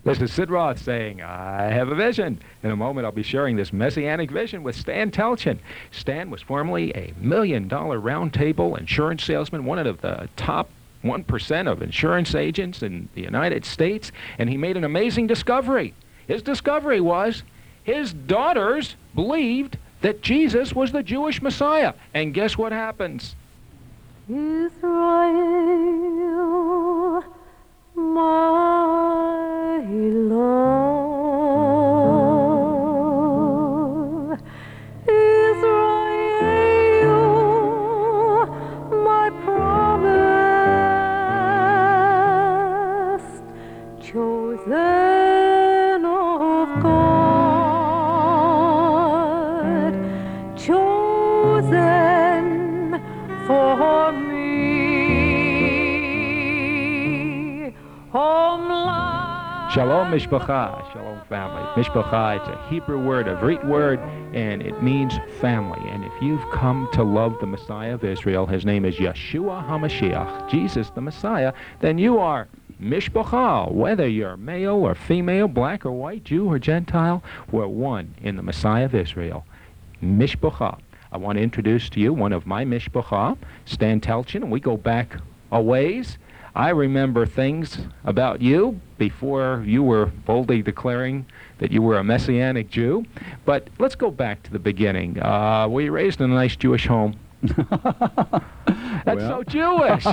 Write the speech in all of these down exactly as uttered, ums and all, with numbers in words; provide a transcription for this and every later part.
This is Sid Roth saying, I have a vision. In a moment, I'll be sharing this messianic vision with Stan Telchin. Stan was formerly a million-dollar round-table insurance salesman, one of the top one percent of insurance agents in the United States, and he made an amazing discovery. His discovery was his daughters believed that Jesus was the Jewish Messiah. And guess what happens? Israel, my love, Israel, my promised, chosen of God, chosen for me. Shalom Mishpacha, Shalom family. Mishpacha, it's a Hebrew word, a Vrit word, and it means family. And if you've come to love the Messiah of Israel, his name is Yeshua HaMashiach, Jesus the Messiah, then you are Mishpacha. Whether you're male or female, black or white, Jew or Gentile, we're one in the Messiah of Israel. Mishpacha. I want to introduce to you one of my Mishpacha, Stan Telchin, and we go back a ways. I remember things about you before you were boldly declaring that you were a Messianic Jew. But let's go back to the beginning. Uh, were you raised in a nice Jewish home? That's Well. so Jewish.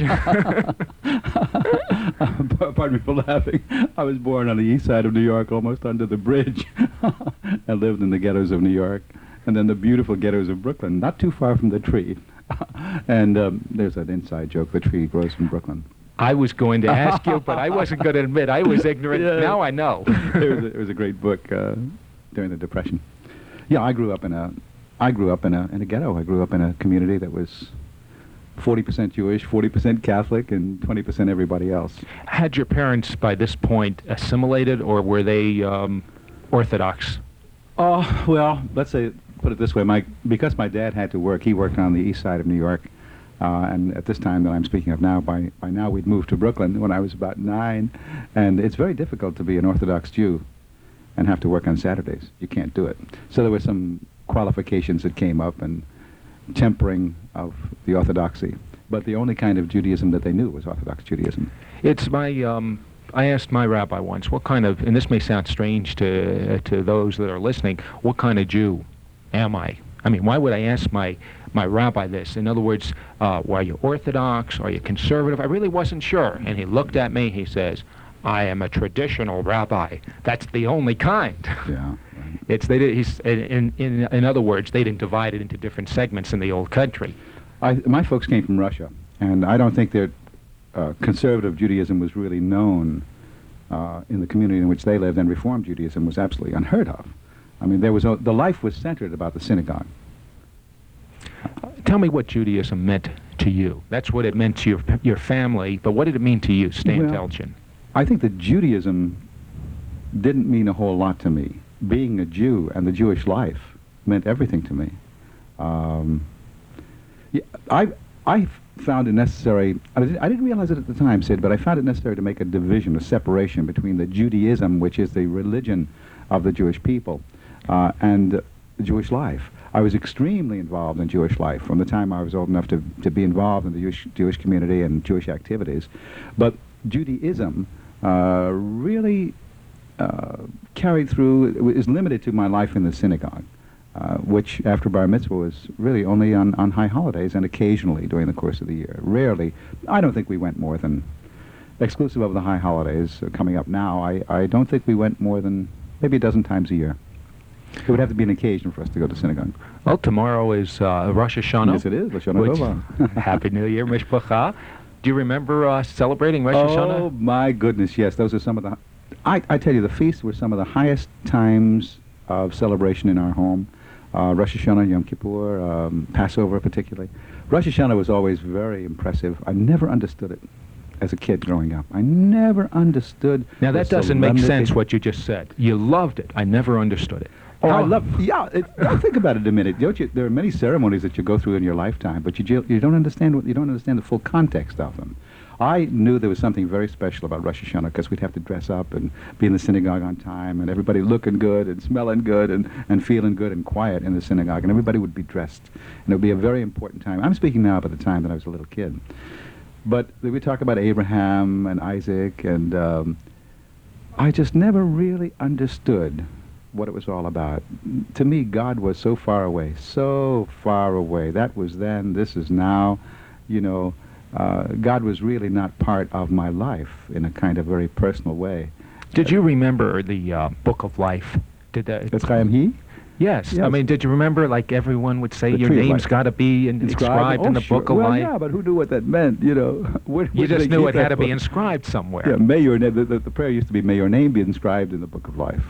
Pardon me for laughing. I was born on the east side of New York, almost under the bridge. I lived in the ghettos of New York, and then the beautiful ghettos of Brooklyn, not too far from the tree. And um, there's that inside joke, the tree grows from Brooklyn. I was going to ask you, but I wasn't going to admit I was ignorant. Yeah. Now I know. it, was a, it was a great book uh, during the Depression. Yeah, I grew up in a, I grew up in a in a ghetto. I grew up in a community that was forty percent Jewish, forty percent Catholic, and twenty percent everybody else. Had your parents by this point assimilated, or were they um, Orthodox? Oh, well, let's say, put it this way. My because my dad had to work. He worked on the east side of New York. Uh, and at this time that I'm speaking of now, by, by now we'd moved to Brooklyn when I was about nine. And it's very difficult to be an Orthodox Jew and have to work on Saturdays. You can't do it. So there were some qualifications that came up and tempering of the Orthodoxy. But the only kind of Judaism that they knew was Orthodox Judaism. It's my, um, I asked my rabbi once, what kind of, and this may sound strange to, to those that are listening, what kind of Jew am I? I mean, why would I ask my my rabbi this? In other words, uh, are you Orthodox? Are you conservative? I really wasn't sure. And he looked at me, he says, I am a traditional rabbi. That's the only kind. Yeah. Right. It's, they did, he's, in, in, in other words, they didn't divide it into different segments in the old country. I, my folks came from Russia, and I don't think that uh, conservative Judaism was really known uh, in the community in which they lived, and Reform Judaism was absolutely unheard of. I mean, there was a, the life was centered about the synagogue. Uh, tell me what Judaism meant to you. That's what it meant to your your family, but what did it mean to you, Stan Well, Telchin? I think that Judaism didn't mean a whole lot to me. Being a Jew and the Jewish life meant everything to me. Um, yeah, I I found it necessary. I didn't, I didn't realize it at the time, Sid, but I found it necessary to make a division, a separation between the Judaism, which is the religion of the Jewish people, uh, and the Jewish life. I was extremely involved in Jewish life from the time I was old enough to, to be involved in the Jewish, Jewish community and Jewish activities. But Judaism uh, really uh, carried through, is limited to my life in the synagogue, uh, which after Bar Mitzvah was really only on, on high holidays and occasionally during the course of the year. Rarely. I don't think we went more than, exclusive of the high holidays uh, coming up now, I, I don't think we went more than maybe a dozen times a year. It would have to be an occasion for us to go to synagogue. Well, tomorrow is uh, Rosh Hashanah. Yes, it is. Rosh Hashanah which- Tova. Happy New Year, Mishpacha. Do you remember uh, celebrating Rosh Oh, Hashanah? my goodness, yes. Those are some of the... I, I tell you, the feasts were some of the highest times of celebration in our home. Uh, Rosh Hashanah, Yom Kippur, um, Passover particularly. Rosh Hashanah was always very impressive. I never understood it as a kid growing up. I never understood... Now, the that doesn't make solemnity. sense, what you just said. You loved it. I never understood it. Oh, How- I love... Yeah, it, now think about it a minute. Don't you, there are many ceremonies that you go through in your lifetime, but you, ju- you don't understand what, you don't understand the full context of them. I knew there was something very special about Rosh Hashanah because we'd have to dress up and be in the synagogue on time, and everybody looking good and smelling good and, and feeling good and quiet in the synagogue, and everybody would be dressed. And it would be a very important time. I'm speaking now about the time that I was a little kid. But we talk about Abraham and Isaac, and um, I just never really understood what it was all about. To me, God was so far away, so far away. That was then, this is now, you know. Uh, God was really not part of my life in a kind of very personal way. Did you remember the uh, Book of Life? Did that? That's Chaim He? Yes. Yes. I mean, did you remember, like, everyone would say The your Tree of name's Life. got to be in, inscribed Oh, in the sure. Book of well, Life? yeah, but who knew what that meant, you know? Where, You where did just they knew keep it had that to be book? inscribed somewhere. Yeah, may your name, the, the, the prayer used to be, may your name be inscribed in the Book of Life.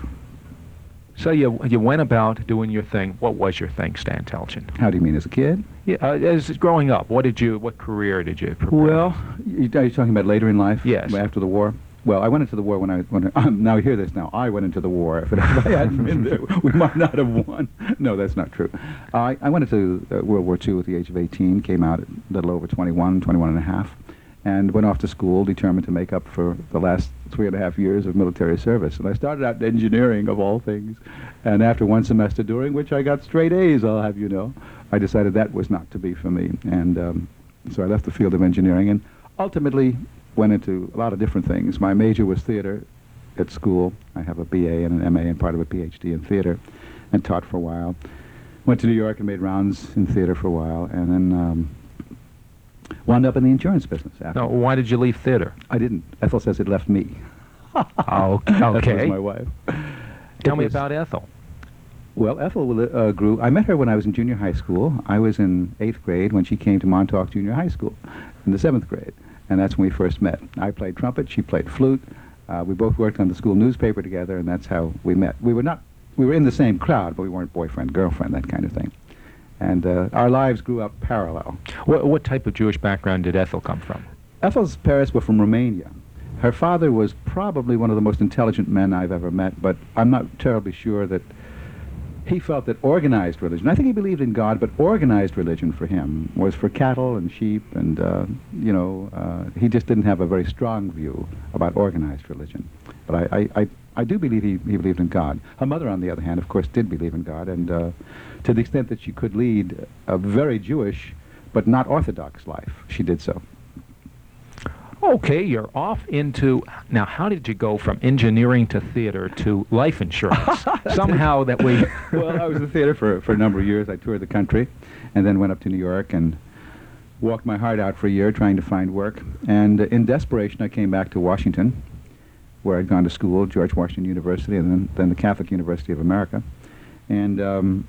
So you you went about doing your thing. What was your thing, Stan Telchin? How do you mean, as a kid? Yeah, uh, as growing up, what did you, what career did you prepare? Well, you, are you talking about later in life? Yes. After the war? Well, I went into the war when I, when I, um, now hear this now, I went into the war. If, it, if I hadn't been there, we might not have won. No, that's not true. I, I went into uh, World War Two at the age of eighteen, came out at a little over twenty-one, twenty-one and a half, and went off to school, determined to make up for the last three and a half years of military service. And I started out in engineering, of all things, and after one semester, during which I got straight A's, I'll have you know, I decided that was not to be for me. And um, so I left the field of engineering and ultimately went into a lot of different things. My major was theater at school. I have a B A and an M A and part of a P H D in theater, and taught for a while. Went to New York and made rounds in theater for a while, and then um, wound up in the insurance business after. No, why did you leave theater? I didn't. Ethel says it left me. Oh, Ethel okay. was my wife. Tell It me was- about Ethel. Well, Ethel uh, grew. I met her when I was in junior high school. I was in eighth grade when she came to Montauk Junior High School in the seventh grade, and that's when we first met. I played trumpet, she played flute. Uh, we both worked on the school newspaper together, and that's how we met. We were not, we were in the same crowd, but we weren't boyfriend, girlfriend, that kind of thing. And uh, our lives grew up parallel. What, what type of Jewish background did Ethel come from? Ethel's parents were from Romania. Her father was probably one of the most intelligent men I've ever met, but I'm not terribly sure that he felt that organized religion, I think he believed in God, but organized religion for him was for cattle and sheep, and, uh, you know, uh, he just didn't have a very strong view about organized religion. But I, I, I, I do believe he, he believed in God. Her mother, on the other hand, of course, did believe in God, and uh, to the extent that she could lead a very Jewish but not Orthodox life, she did so. Okay, you're off into, now how did you go from engineering to theater to life insurance? Somehow that we... Well, I was in theater for, for a number of years. I toured the country and then went up to New York and walked my heart out for a year trying to find work. And uh, in desperation, I came back to Washington, where I'd gone to school, George Washington University, and then, then the Catholic University of America, and um,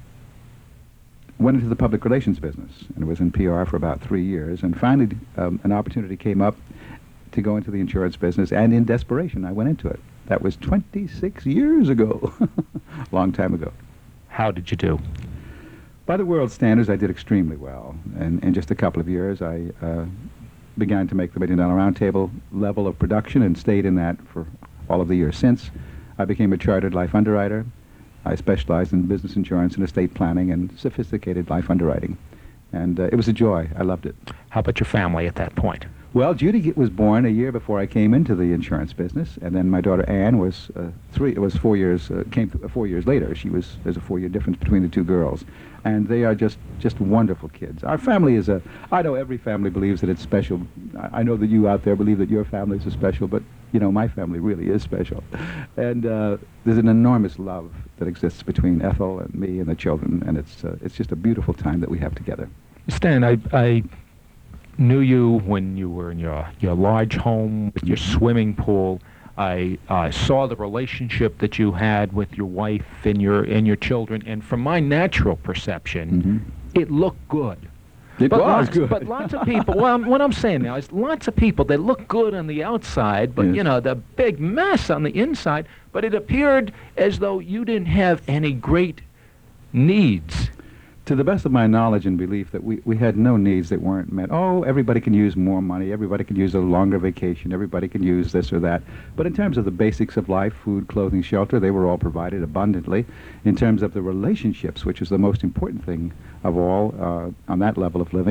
went into the public relations business, and was in P R for about three years. And finally, um, an opportunity came up to go into the insurance business, and in desperation, I went into it. That was twenty-six years ago, a long time ago. How did you do? By the world standards, I did extremely well. And in just a couple of years, I uh, began to make the Million Dollar Round Table level of production and stayed in that for all of the years since. I became a chartered life underwriter. I specialized in business insurance and estate planning and sophisticated life underwriting. And uh, it was a joy. I loved it. How about your family at that point? Well, Judy was born a year before I came into the insurance business, and then my daughter Anne was uh, three. It was four years. Uh, came th- four years later. She was. There's a four-year difference between the two girls, and they are just just wonderful kids. Our family is a. I know every family believes that it's special. I, I know that you out there believe that your families are special, but you know my family really is special, and uh, there's an enormous love that exists between Ethel and me and the children, and it's uh, it's just a beautiful time that we have together. Stan, I, I knew you when you were in your, your large home with your swimming pool. I uh, saw the relationship that you had with your wife and your and your children, and from my natural perception, Mm-hmm. it looked good. It but was lots, good. But lots of people, well, I'm, what I'm saying now is lots of people, they look good on the outside, but, Yes. you know, the big mess on the inside, but it appeared as though you didn't have any great needs. To the best of my knowledge and belief, that we, we had no needs that weren't met. Oh, everybody can use more money, everybody can use a longer vacation, everybody can use this or that. But in terms of the basics of life, food, clothing, shelter, they were all provided abundantly. In terms of the relationships, which is the most important thing of all uh, on that level of living,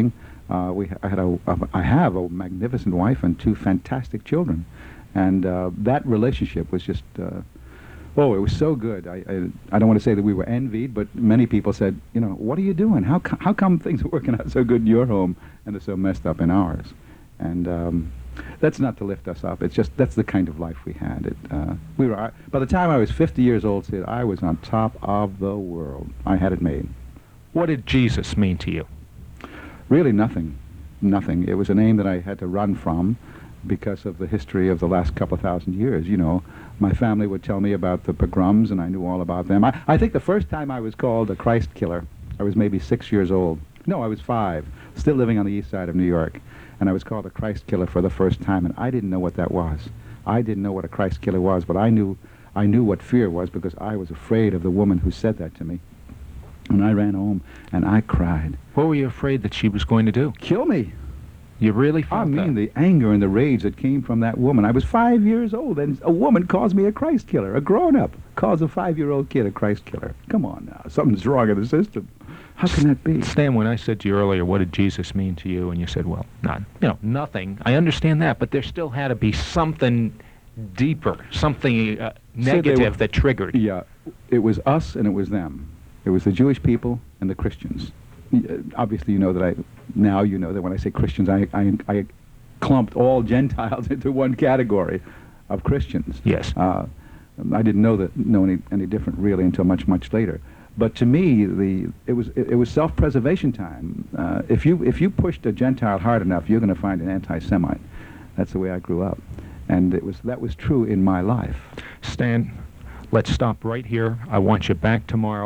Uh, we, I had a, a, I have a magnificent wife and two fantastic children, and uh, that relationship was just, uh, oh, it was so good. I, I, I don't want to say that we were envied, but many people said, you know, what are you doing? How, co- how come things are working out so good in your home and they're so messed up in ours? And um, that's not to lift us up. It's just that's the kind of life we had. It, uh, we were. I, by the time I was fifty years old, Sid, I was on top of the world. I had it made. What did Jesus mean to you? Really nothing, nothing. It was a name that I had to run from because of the history of the last couple of thousand years. You know, my family would tell me about the pogroms, and I knew all about them. I, I think the first time I was called a Christ killer, I was maybe six years old. No, I was five, still living on the east side of New York, and I was called a Christ killer for the first time, and I didn't know what that was. I didn't know what a Christ killer was, but I knew, I knew what fear was because I was afraid of the woman who said that to me. And I ran home, and I cried. What were you afraid that she was going to do? Kill me. You really felt I mean, that? the anger and the rage that came from that woman. I was five years old, and a woman calls me a Christ killer. A grown-up calls a five-year-old kid a Christ killer. Come on now. Something's wrong in the system. How can that be? Stan, when I said to you earlier, what did Jesus mean to you? And you said, well, not, you know, nothing. I understand that, but there still had to be something deeper, something uh, negative were, that triggered. Yeah. It was us and it was them. It was the Jewish people and the Christians. Obviously, you know that I, now you know that when I say Christians, I, I, I clumped all Gentiles into one category of Christians. Yes. Uh, I didn't know that, know any, any different really until much, much later. But to me, the it was it, it was self-preservation time. Uh, if you if you pushed a Gentile hard enough, you're going to find an anti-Semite. That's the way I grew up, and it was that was true in my life. Stan, let's stop right here. I want you back tomorrow.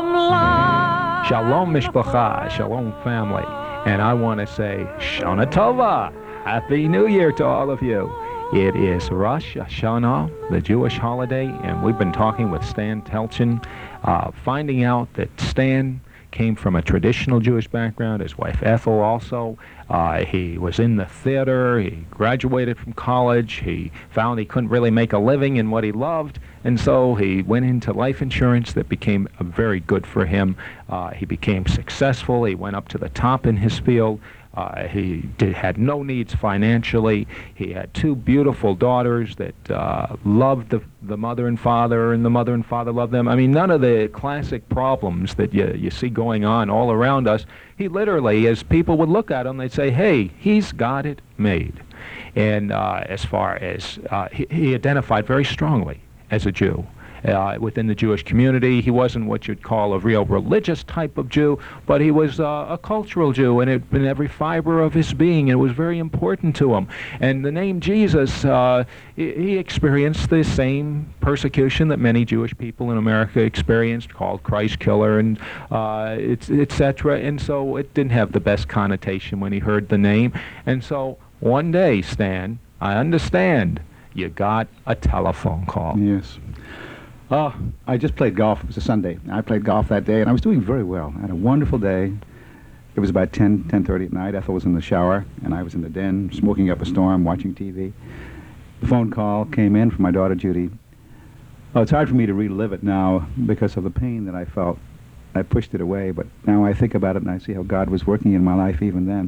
Shalom Mishpacha, Shalom family. And I want to say Shana Tova, Happy New Year to all of you. It is Rosh Hashanah, the Jewish holiday, and we've been talking with Stan Telchin, uh, finding out that Stan came from a traditional Jewish background, his wife Ethel also. Uh, he was in the theater, he graduated from college, he found he couldn't really make a living in what he loved, and so he went into life insurance that became uh, very good for him. Uh, he became successful, he went up to the top in his field. Uh, he did, had no needs financially. He had two beautiful daughters that uh, loved the, the mother and father, and the mother and father loved them. I mean, none of the classic problems that you, you see going on all around us. He literally, as people would look at him, they'd say, hey, he's got it made. And uh, as far as, uh, he, he identified very strongly as a Jew. Uh, within the Jewish community. He wasn't what you'd call a real religious type of Jew, but he was uh, a cultural Jew, and it in every fiber of his being, it was very important to him. And the name Jesus, uh, he, he experienced the same persecution that many Jewish people in America experienced, called Christ killer, and uh, et cetera. And so it didn't have the best connotation when he heard the name. And so one day, Stan, I understand, you got a telephone call. Yes. Oh, I just played golf. It was a Sunday. I played golf that day, and I was doing very well. I had a wonderful day. It was about ten, ten thirty at night. Ethel was in the shower, and I was in the den, smoking up a storm, watching T V. The phone call came in from my daughter, Judy. Oh, it's hard for me to relive it now because of the pain that I felt. I pushed it away, but now I think about it, and I see how God was working in my life even then.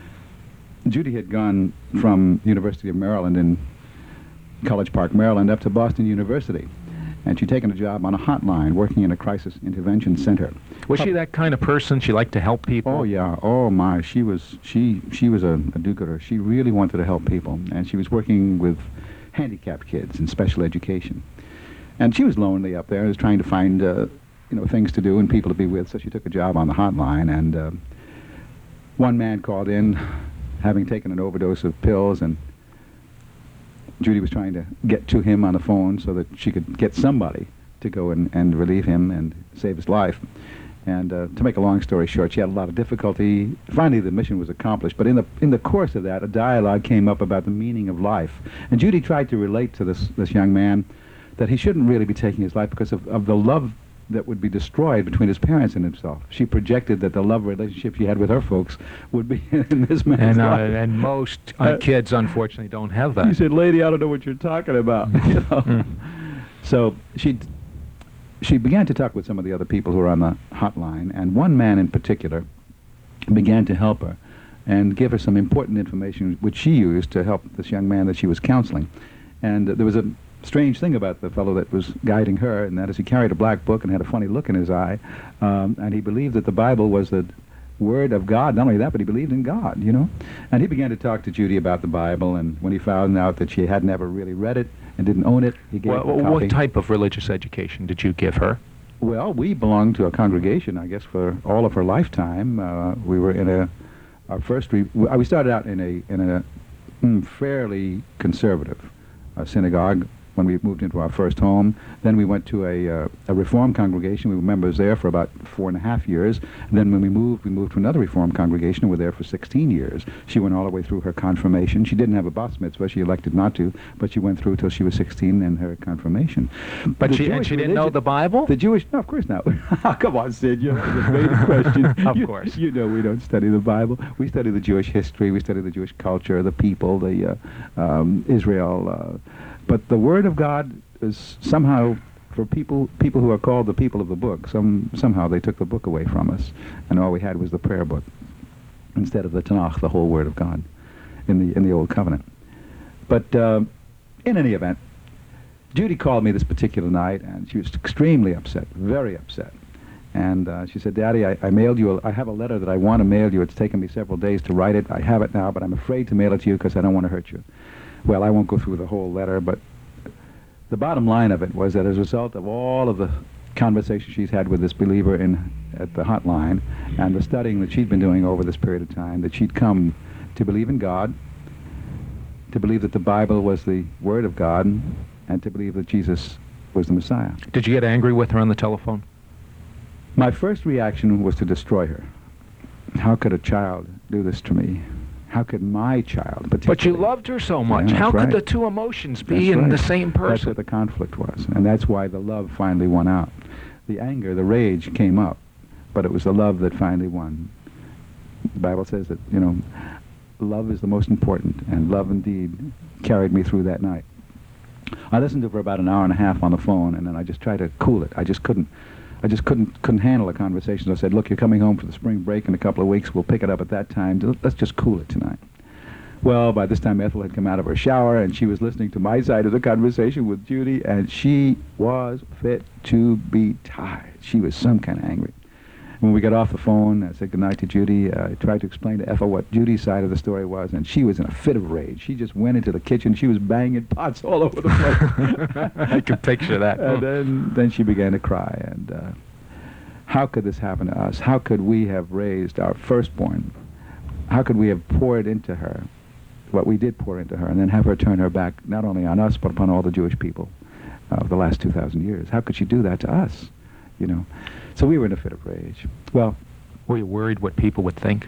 Judy had gone from the University of Maryland in College Park, Maryland, up to Boston University. And she'd taken a job on a hotline, working in a crisis intervention center. Was she that kind of person? She liked to help people? Oh yeah. Oh my. She was. She. She was a, a do-gooder. She really wanted to help people, and she was working with handicapped kids in special education. And she was lonely up there, was trying to find, uh, you know, things to do and people to be with. So she took a job on the hotline, and uh, one man called in, having taken an overdose of pills, and Judy was trying to get to him on the phone so that she could get somebody to go and, and relieve him and save his life. And uh, to make a long story short, she had a lot of difficulty. Finally, the mission was accomplished. But in the in the course of that, a dialogue came up about the meaning of life. And Judy tried to relate to this this young man that he shouldn't really be taking his life because of, of the love that would be destroyed between his parents and himself. She projected that the love relationship she had with her folks would be in this man's and, uh, life. and most uh, kids, unfortunately, don't have that. He said, lady, I don't know what you're talking about. you know? Mm. So she she began to talk with some of the other people who were on the hotline, and one man in particular began to help her. and give her some important information which she used to help this young man that she was counseling. And uh, there was a strange thing about the fellow that was guiding her, and that is he carried a black book and had a funny look in his eye, um, and he believed that the Bible was the Word of God. Not only that, but he believed in God, you know. And he began to talk to Judy about the Bible, and when he found out that she had never really read it and didn't own it, he gave Well, her a copy. what type of religious education did you give her? Well, we belonged to a congregation, I guess, for all of her lifetime. Uh, we were in a, our first, re- we started out in a, in a mm, fairly conservative uh, synagogue when we moved into our first home. Then we went to a, uh, a Reformed congregation. We were members there for about four and a half years. And then when we moved, we moved to another Reformed congregation and were there for sixteen years. She went all the way through her confirmation. She didn't have a bat mitzvah. She elected not to, but she went through till she was sixteen in her confirmation. But The she, and Jewish she didn't know religion- the Bible? The Jewish, no, of course not. Come on, Sid, you just made a question. Of You- course. You know we don't study the Bible. We study the Jewish history. We study the Jewish culture, the people, the uh, um, Israel. Uh, but the Word of God is somehow, for people people who are called the people of the book, some somehow they took the book away from us, and all we had was the prayer book instead of the Tanakh, the whole Word of God, in the in the Old Covenant. But uh, in any event, Judy called me this particular night, and she was extremely upset, very upset. And uh, she said, "Daddy, I, I mailed you. A, I have a letter that I want to mail you. It's taken me several days to write it. I have it now, but I'm afraid to mail it to you because I don't want to hurt you." Well, I won't go through the whole letter, but the bottom line of it was that as a result of all of the conversations she's had with this believer in at the hotline and the studying that she'd been doing over this period of time, that she'd come to believe in God, to believe that the Bible was the Word of God, and to believe that Jesus was the Messiah. Did you get angry with her on the telephone? My first reaction was to destroy her. How could a child do this to me? How could my child, particularly... But you loved her so much. Yeah, How that's could the right. two emotions be That's in right. the same That's person? what the conflict was, and that's why the love finally won out. The anger, the rage came up, but it was the love that finally won. The Bible says that, you know, love is the most important, and love indeed carried me through that night. I listened to her for about an hour and a half on the phone, and then I just tried to cool it. I just couldn't. I just couldn't couldn't handle the conversation. So I said, "Look, you're coming home for the spring break in a couple of weeks. We'll pick it up at that time. Let's just cool it tonight." Well, by this time, Ethel had come out of her shower, and she was listening to my side of the conversation with Judy, and she was fit to be tied. She was some kind of angry. When we got off the phone, I said goodnight to Judy. Uh, I tried to explain to Ethel what Judy's side of the story was, and she was in a fit of rage. She just went into the kitchen. She was banging pots all over the place. I could picture that. And then, then she began to cry. And uh, how could this happen to us? How could we have raised our firstborn? How could we have poured into her what we did pour into her, and then have her turn her back not only on us, but upon all the Jewish people of the last two thousand years? How could she do that to us? You know? So we were in a fit of rage. Well, Were you worried what people would think?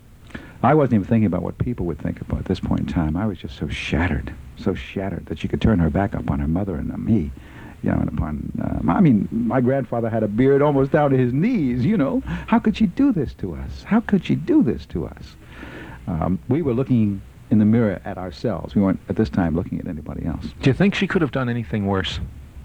I wasn't even thinking about what people would think about at this point in time. I was just so shattered, so shattered that she could turn her back upon her mother and on me, you know, and upon, uh, I mean, my grandfather had a beard almost down to his knees, you know. How could she do this to us? How could she do this to us? Um, we were looking in the mirror at ourselves. We weren't, at this time, looking at anybody else. Do you think she could have done anything worse?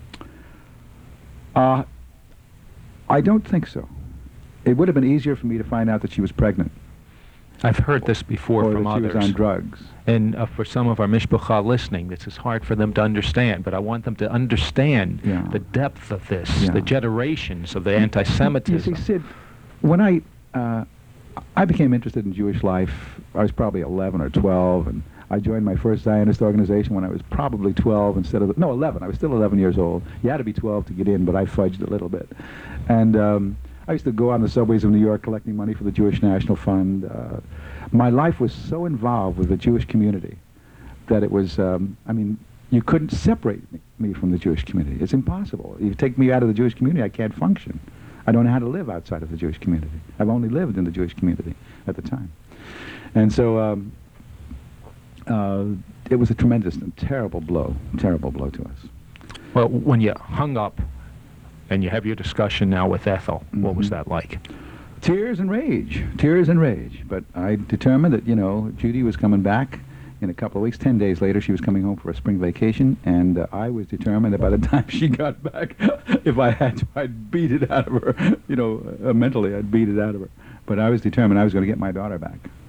Uh, I don't think so. It would have been easier for me to find out that she was pregnant. I've heard this before or from that she others. was on drugs. And uh, for some of our mishpacha listening, this is hard for them to understand, but I want them to understand Yeah. the depth of this, Yeah. the generations of the You anti-Semitism. see, Sid, when I uh, I became interested in Jewish life, I was probably eleven or twelve, and I joined my first Zionist organization when I was probably twelve instead of, no, eleven. I was still eleven years old. You had to be twelve to get in, but I fudged a little bit. And um, I used to go on the subways of New York collecting money for the Jewish National Fund. Uh, my life was so involved with the Jewish community that it was, um, I mean, you couldn't separate me, me from the Jewish community. It's impossible. You take me out of the Jewish community, I can't function. I don't know how to live outside of the Jewish community. I've only lived in the Jewish community at the time. And so um, uh, it was a tremendous and terrible blow, terrible blow to us. Well, when you hung up and you have your discussion now with Ethel, what was Mhm. that like? Tears and rage, tears and rage. But I determined that, you know, Judy was coming back in a couple of weeks. Ten days later, she was coming home for a spring vacation, and uh, I was determined that by the time she got back, if I had to, I'd beat it out of her. You know, uh, mentally, I'd beat it out of her. But I was determined I was going to get my daughter back.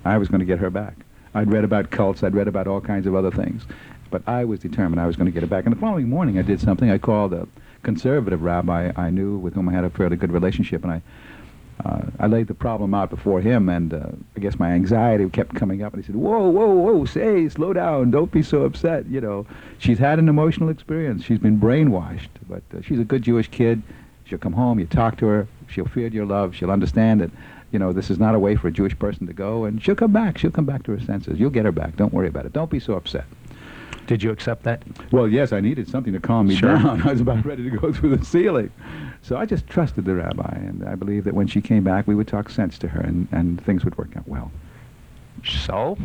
I was going to get her back. I'd read about cults. I'd read about all kinds of other things. But I was determined I was going to get her back. And the following morning, I did something. I called a conservative rabbi I knew with whom I had a fairly good relationship, and I uh, I laid the problem out before him, and uh, I guess my anxiety kept coming up, and he said, whoa, whoa, whoa, say, slow down, don't be so upset, you know. She's had an emotional experience. She's been brainwashed, but uh, she's a good Jewish kid. She'll come home, you talk to her, she'll feel your love, she'll understand that, you know, this is not a way for a Jewish person to go, and she'll come back, she'll come back to her senses. You'll get her back, don't worry about it. Don't be so upset. Did you accept that? Well, yes, I needed something to calm me Sure. down. I was about ready to go through the ceiling. So I just trusted the rabbi, and I believed that when she came back, we would talk sense to her, and, and things would work out well. So?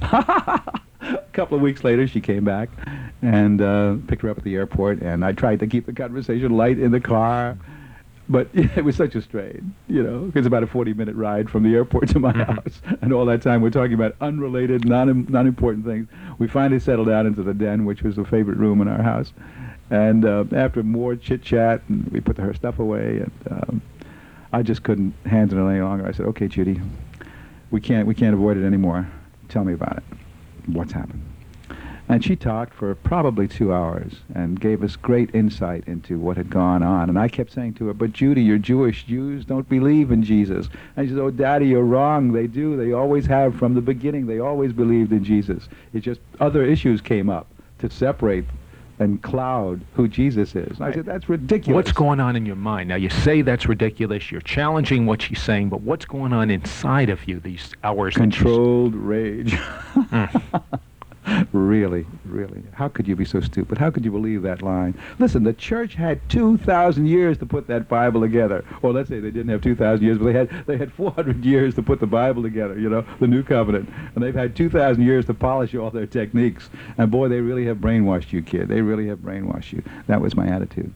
A couple of weeks later, she came back and uh, picked her up at the airport, and I tried to keep the conversation light in the car. But it was such a strain, you know. It's about a forty-minute ride from the airport to my Mm-hmm. house, and all that time we're talking about unrelated, non non-important things. We finally settled down into the den, which was the favorite room in our house. And uh, after more chit-chat, and we put her stuff away, and um, I just couldn't handle it any longer. I said, "Okay, Judy, we can't we can't avoid it anymore. Tell me about it. What's happened?" And she talked for probably two hours and gave us great insight into what had gone on. And I kept saying to her, "But Judy, you're Jewish. Jews don't believe in Jesus." And she said, "Oh, Daddy, you're wrong. They do. They always have from the beginning. They always believed in Jesus. It's just other issues came up to separate and cloud who Jesus is." And I said, "That's ridiculous." What's going on in your mind? Now, you say that's ridiculous. You're challenging what she's saying, but what's going on inside of you these hours? that she's- Controlled rage. Mm. Really, really. How could you be so stupid? How could you believe that line? Listen, the church had two thousand years to put that Bible together. Or let's say they didn't have two thousand years, but they had they had four hundred years to put the Bible together, you know, the New Covenant. And they've had two thousand years to polish all their techniques. And boy, they really have brainwashed you, kid. They really have brainwashed you. That was my attitude.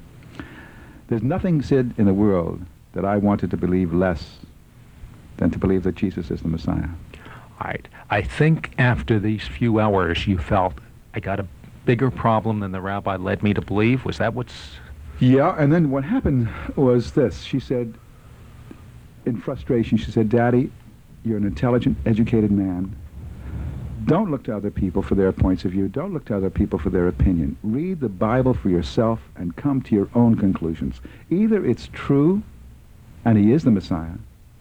There's nothing, Sid, in the world that I wanted to believe less than to believe that Jesus is the Messiah. All right. I think after these few hours, you felt, I got a bigger problem than the rabbi led me to believe. Was that what's... Yeah, and then what happened was this. She said, in frustration, she said, "Daddy, you're an intelligent, educated man. Don't look to other people for their points of view. Don't look to other people for their opinion. Read the Bible for yourself and come to your own conclusions. Either it's true, and he is the Messiah,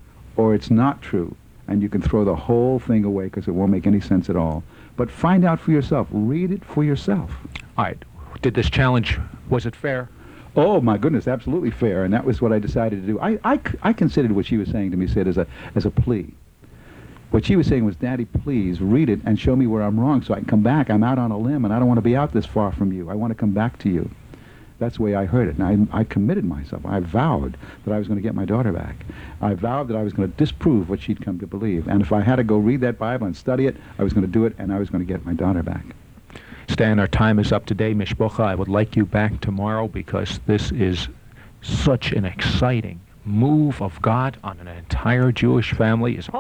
or it's not true, and you can throw the whole thing away because it won't make any sense at all. But find out for yourself. Read it for yourself." All right. Did this challenge, was it fair? Oh, my goodness, absolutely fair, and that was what I decided to do. I, I, c- I considered what she was saying to me, Sid, as a, as a plea. What she was saying was, "Daddy, please read it and show me where I'm wrong so I can come back. I'm out on a limb, and I don't want to be out this far from you. I want to come back to you." That's the way I heard it. And I, I committed myself. I vowed that I was going to get my daughter back. I vowed that I was going to disprove what she'd come to believe. And if I had to go read that Bible and study it, I was going to do it, and I was going to get my daughter back. Stan, our time is up today. Mishpocha, I would like you back tomorrow because this is such an exciting move of God on an entire Jewish family. Is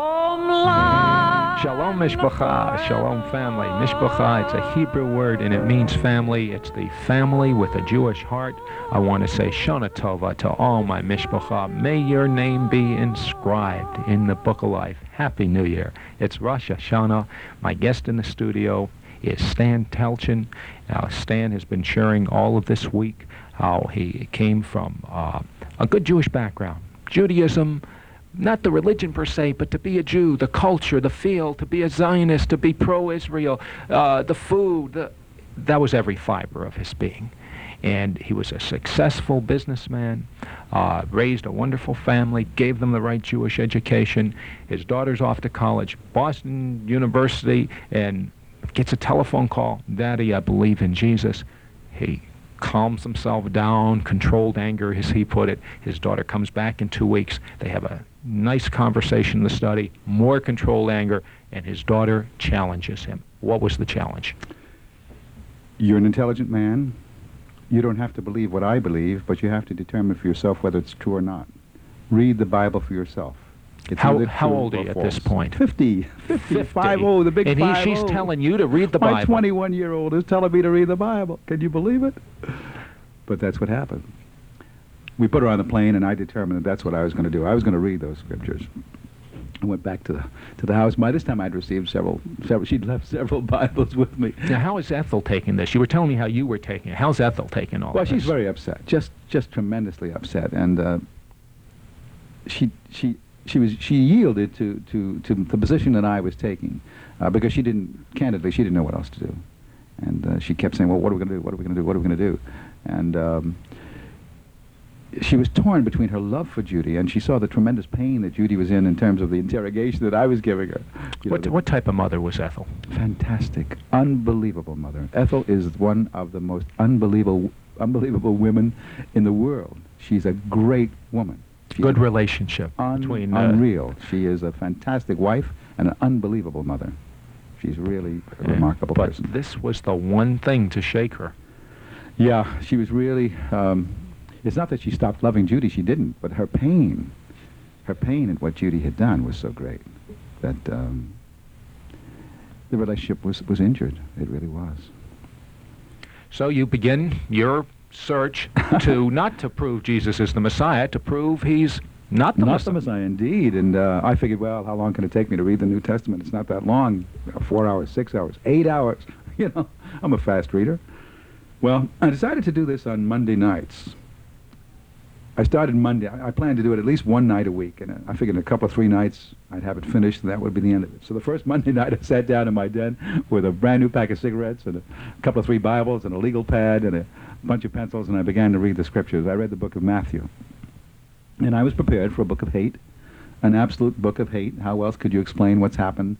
Homeland. Shalom Mishpacha, Shalom family. Mishpacha, it's a Hebrew word and it means family. It's the family with a Jewish heart. I want to say Shana Tova to all my Mishpacha. May your name be inscribed in the Book of Life. Happy New Year. It's Rosh Hashanah. My guest in the studio is Stan Telchin. Now, Stan has been sharing all of this week how he came from uh, a good Jewish background. Judaism, not the religion per se, but to be a Jew, the culture, the feel, to be a Zionist, to be pro-Israel, uh, the food, the, that was every fiber of his being. And he was a successful businessman, uh, raised a wonderful family, gave them the right Jewish education. His daughter's off to college, Boston University, and gets a telephone call, "Daddy, I believe in Jesus." He calms himself down, controlled anger, as he put it. His daughter comes back in two weeks. They have a nice conversation in the study, more controlled anger, and his daughter challenges him. What was the challenge? You're an intelligent man. You don't have to believe what I believe, but you have to determine for yourself whether it's true or not. Read the Bible for yourself. It's How, either how true old are or you at this false. point? Fifty. Fifty. Five oh, the big And he, five she's oh. telling you to read the Bible. My twenty-one-year-old is telling me to read the Bible. Can you believe it? But that's what happened. We put her on the plane, and I determined that that's what I was going to do. I was going to read those scriptures. I went back to the to the house. By this time, I'd received several several. She'd left several Bibles with me. Now, how is Ethel taking this? You were telling me how you were taking it. How's Ethel taking all Well, of she's this? very upset, just just tremendously upset, and uh, she she she was she yielded to to to the position that I was taking, uh, because she didn't candidly she didn't know what else to do, and uh, she kept saying, "Well, what are we going to do? What are we going to do? What are we going to do?" And um, she was torn between her love for Judy, and she saw the tremendous pain that Judy was in in terms of the interrogation that I was giving her. You know, What, the what type of mother was Ethel? fantastic, unbelievable mother. Ethel is one of the most unbelievable, unbelievable women in the world. She's a great woman. She's Good relationship un- between... Uh, unreal. She is a fantastic wife and an unbelievable mother. She's really a yeah, remarkable but person. this was the one thing to shake her. Yeah, she was really... Um, it's not that she stopped loving Judy, she didn't, but her pain, her pain at what Judy had done was so great that um, the relationship was, was injured. It really was. So you begin your search to not to prove Jesus is the Messiah, to prove he's not the Not Messiah. the Messiah, indeed. And uh, I figured, well, how long can it take me to read the New Testament? It's not that long. Four hours, six hours, eight hours. You know, I'm a fast reader. Well, I decided to do this on Monday nights. I started Monday. I, I planned to do it at least one night a week, and uh, I figured in a couple of three nights I'd have it finished, and that would be the end of it. So the first Monday night, I sat down in my den with a brand new pack of cigarettes and a couple of three Bibles and a legal pad and a bunch of pencils, and I began to read the scriptures. I read the book of Matthew, and I was prepared for a book of hate, an absolute book of hate. How else could you explain what's happened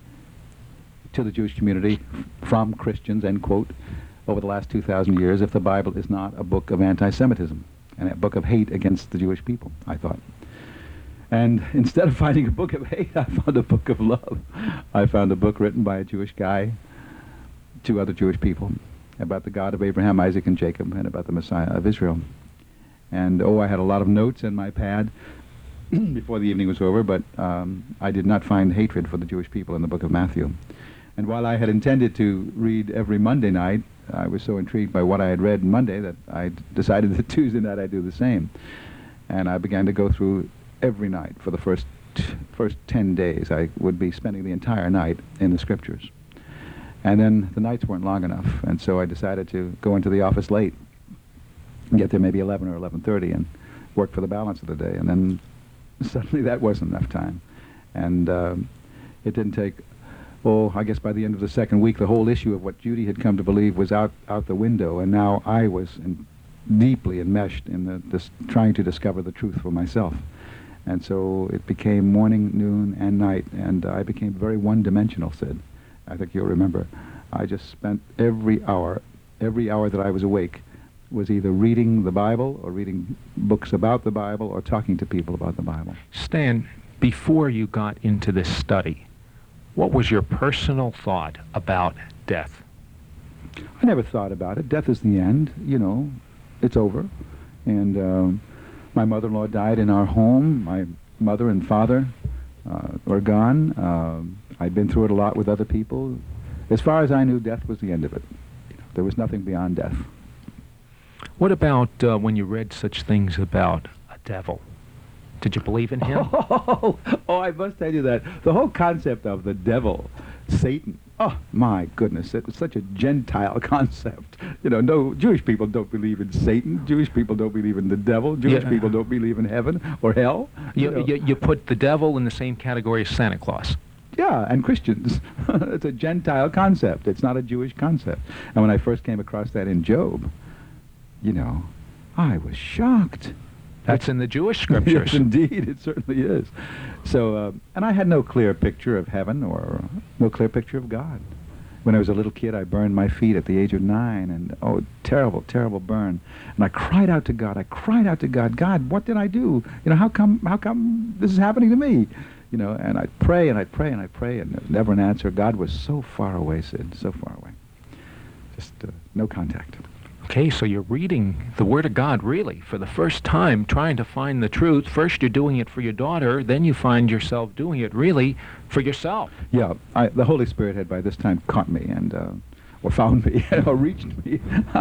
to the Jewish community from Christians, end quote, over the last two thousand years if the Bible is not a book of anti-Semitism and a book of hate against the Jewish people, I thought. And instead of finding a book of hate, I found a book of love. I found a book written by a Jewish guy to other Jewish people about the God of Abraham, Isaac, and Jacob, and about the Messiah of Israel. And, oh, I had a lot of notes in my pad before the evening was over, but um, I did not find hatred for the Jewish people in the book of Matthew. And while I had intended to read every Monday night, I was so intrigued by what I had read Monday that I decided that Tuesday night I'd do the same. And I began to go through every night for the first t- first ten days. I would be spending the entire night in the scriptures. And then the nights weren't long enough, and so I decided to go into the office late, and get there maybe eleven or eleven thirty, and work for the balance of the day. And then suddenly that wasn't enough time. And um, it didn't take... Oh, I guess by the end of the second week, the whole issue of what Judy had come to believe was out, out the window, and now I was in, deeply enmeshed in the, this, trying to discover the truth for myself. And so it became morning, noon, and night, and I became very one-dimensional, Sid. I think you'll remember. I just spent every hour, every hour that I was awake, was either reading the Bible or reading books about the Bible or talking to people about the Bible. Stan, before you got into this study, what was your personal thought about death? I never thought about it. Death is the end. You know, it's over. And um, my mother-in-law died in our home. My mother and father uh, were gone. Um, I'd been through it a lot with other people. As far as I knew, death was the end of it. You know, there was nothing beyond death. What about uh, when you read such things about a devil? Did you believe in him? Oh, oh, I must tell you that. The whole concept of the devil, Satan, oh, my goodness, it was such a Gentile concept. You know, no, Jewish people don't believe in Satan. Jewish people don't believe in the devil. Jewish Yeah. people don't believe in heaven or hell. You, know. you, you put the devil in the same category as Santa Claus. Yeah, and Christians. It's a Gentile concept. It's not a Jewish concept. And when I first came across that in Job, you know, I was shocked. That's in the Jewish scriptures. Yes, indeed, it certainly is. So, uh, and I had no clear picture of heaven or no clear picture of God. When I was a little kid, I burned my feet at the age of nine, and oh, terrible, terrible burn. And I cried out to God. I cried out to God, God, what did I do? You know, how come, how come this is happening to me? You know, and I'd pray and I'd pray and I'd pray, and there was never an answer. God was so far away, Sid, so far away. Just uh, no contact. Okay, so you're reading the Word of God, really, for the first time, trying to find the truth. First you're doing it for your daughter, then you find yourself doing it, really, for yourself. Yeah, I, the Holy Spirit had by this time caught me and, uh, or found me, or reached me.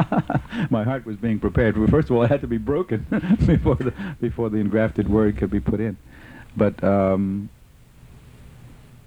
My heart was being prepared. First of all, it had to be broken before the, before the engrafted Word could be put in. But um,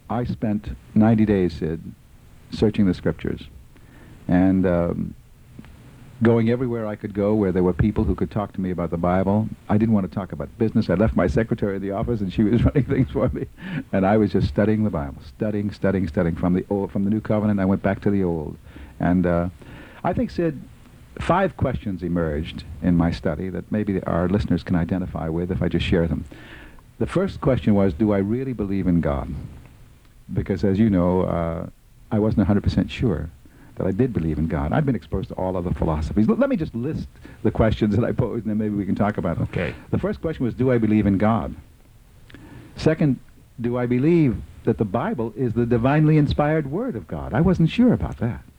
I spent ninety days, Sid, searching the scriptures and um, going everywhere I could go where there were people who could talk to me about the Bible. I didn't want to talk about business. I left my secretary in the office, and she was running things for me. And I was just studying the Bible, studying, studying, studying. From the old, from the New Covenant, I went back to the Old. And uh, I think, Sid, five questions emerged in my study that maybe our listeners can identify with if I just share them. The first question was, do I really believe in God? Because, as you know, uh, I wasn't one hundred percent sure that I did believe in God. I'd been exposed to all other philosophies. L- let me just list the questions that I posed, and then maybe we can talk about them. Okay. The first question was, do I believe in God? Second, do I believe that the Bible is the divinely inspired Word of God? I wasn't sure about that.